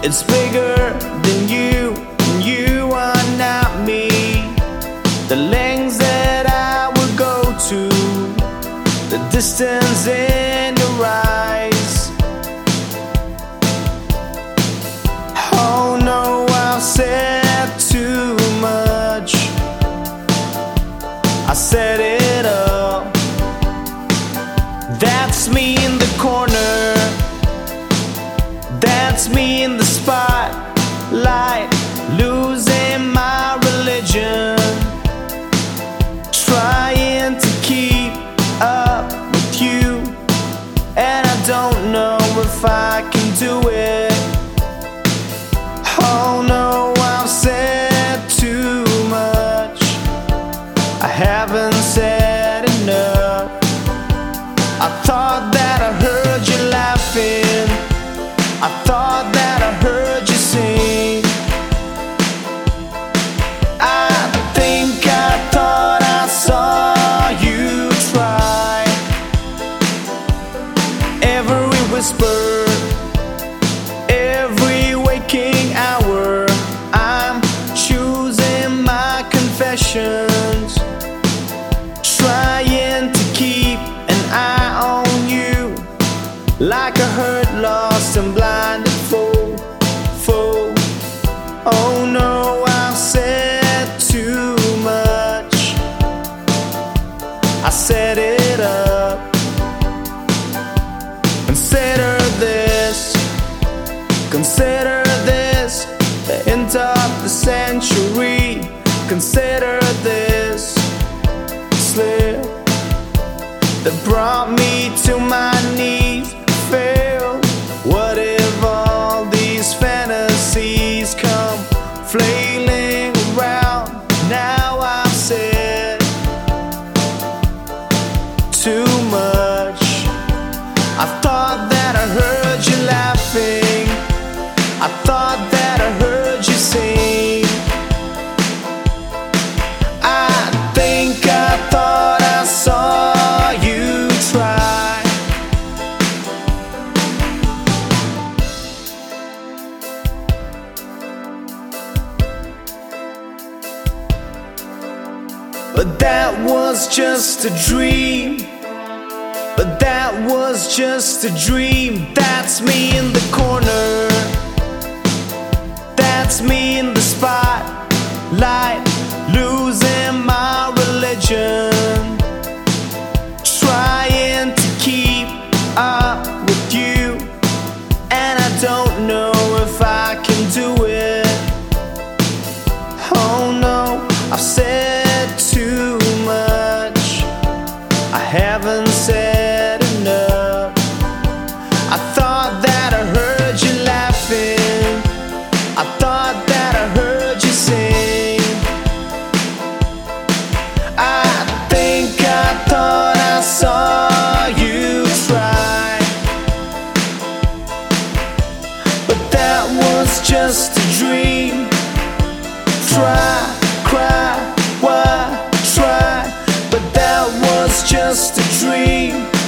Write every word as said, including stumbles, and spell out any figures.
It's bigger than you, and you are not me. The lengths that I would go to, the distance in your eyes. Oh no, I've said too much. I set it up. That's me in the corner. That's me in the spotlight, losing my religion, trying to keep up with you, and I don't know if I can do it. Oh no, I've said too much. I haven't said enough. I thought that I heard you laughing. I thought that I heard you sing. I think I thought I saw you try. Every whisper, every waking hour, I'm choosing my confessions, trying to keep an eye on you, like a hurt, lost and blinded fool, fool. Oh no, I've said too much. I set it up. Consider this, consider this, the end of the century. Consider this slip that brought me to my knees. Fail. What if all these fantasies come flailing around? Now I've said too much. I thought that I heard you laughing. I thought that I heard you sing. I think I thought I saw you try. But that was just a dream. But that was just a dream. That's me in the corner. That's me in the spotlight, losing my religion, trying to keep up with you, and I don't know if I can do it. Oh no, I've said too much. I haven't said enough. I thought that I heard you laughing. I thought that I heard you sing. I think I thought I saw you try. But that was just a dream. Try, cry, why, try. But that was just a dream.